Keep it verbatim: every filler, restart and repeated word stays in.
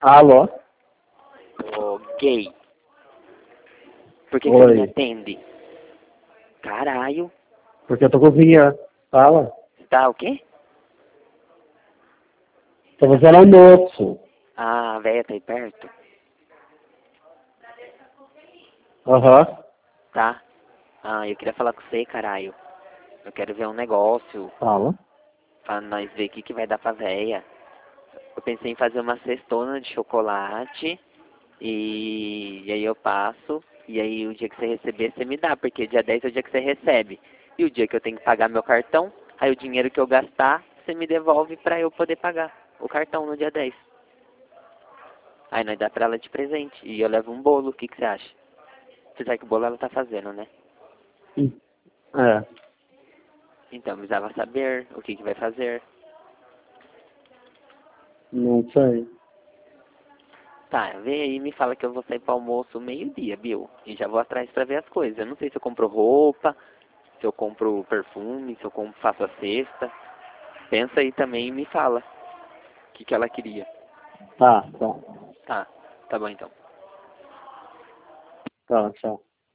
Alô? Ô, gay. Por que, que você Oi. me atende? Caralho. Porque eu tô cozinhando. Fala. Tá o quê? Tô fazendo almoço. Ah, a véia tá aí perto? Aham. Tá. Ah, eu queria falar com você, caralho. Eu quero ver um negócio Fala. pra nós ver o que, que vai dar pra véia. Eu pensei em fazer uma cestona de chocolate e... e aí eu passo e aí o dia que você receber você me dá, porque dia dez é o dia que você recebe. E o dia que eu tenho que pagar meu cartão, aí o dinheiro que eu gastar, você me devolve pra eu poder pagar o cartão no dia dez. Aí nós dá pra ela de presente. E eu levo um bolo, o que, que você acha? Você sabe que o bolo ela tá fazendo, né? Hum. É. Então, precisava saber o que, que vai fazer. Não sei. Tá, vem aí e me fala que eu vou sair pro almoço meio-dia, Bill. E já vou atrás pra ver as coisas. Eu não sei se eu compro roupa, se eu compro perfume, se eu compro, faço a cesta. Pensa aí também e me fala o que, que ela queria. Tá, tá. Tá, tá bom então. Tá, tchau.